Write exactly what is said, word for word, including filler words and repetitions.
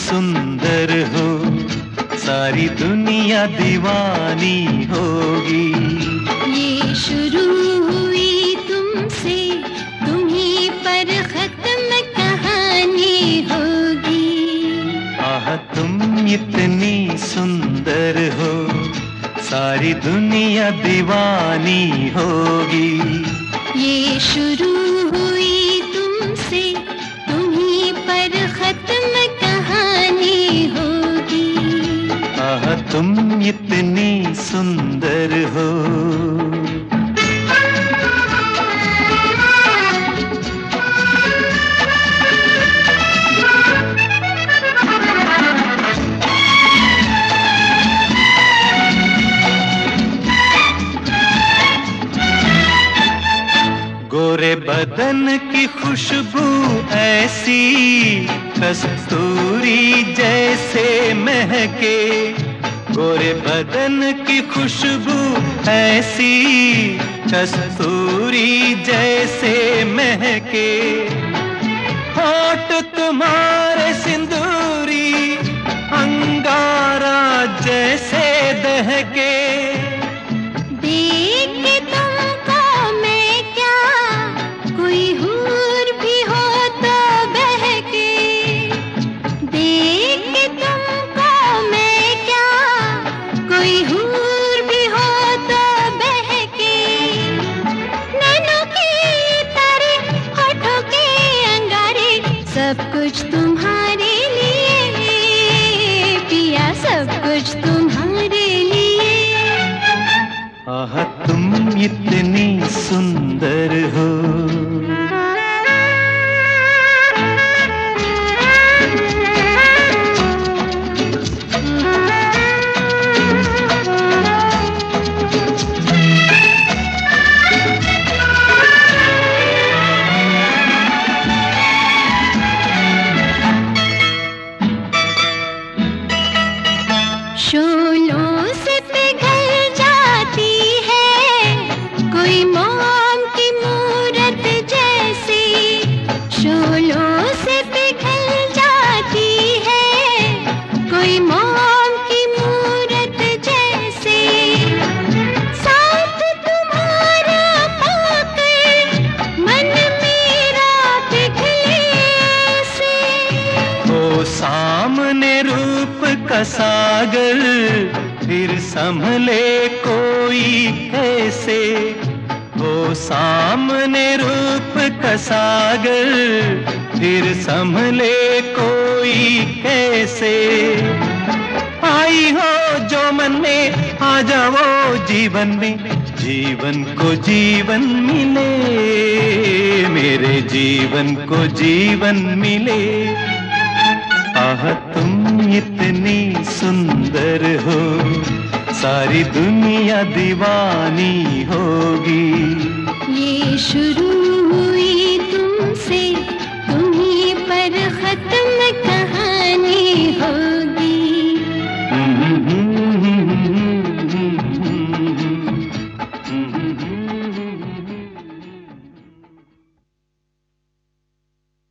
सुंदर हो, सारी दुनिया दीवानी होगी। ये शुरू हुई तुमसे, तुम्हीं पर खत्म कहानी होगी। आह तुम इतनी सुंदर हो, सारी दुनिया दीवानी होगी। ये शुरू हुई तुमसे, तुम्हीं पर खत्म कहानी होगी। आह तुम इतनी सुंदर हो। गोरे बदन की खुशबू ऐसी, कस्तूरी जैसे महके। गोरे बदन की खुशबू ऐसी, कस्तूरी जैसे महके। होठ तुम्हारे सिंदूरी, अंगारा जैसे दहके। सब कुछ तुम्हारे लिए पिया, सब कुछ तुम्हारे लिए। आह तुम इतनी सुंदर हो। शोलों से पिघल जाती है कोई मोम की मूरत जैसी। शोलों से पिघल जाती है कोई मोम की मूरत जैसे। साथ तुम्हारा पाकर मन मेरा पिघले से। ओ सामने रूप का सागर, फिर संभले कोई कैसे। हो सामने रूप का सागर, फिर संभले कोई कैसे। आई हो जो मन में, आ जाओ जीवन में, जीवन को जीवन मिले, मेरे जीवन को जीवन मिले। आह तुम इतनी सुंदर हो, सारी दुनिया दीवानी होगी। ये शुरू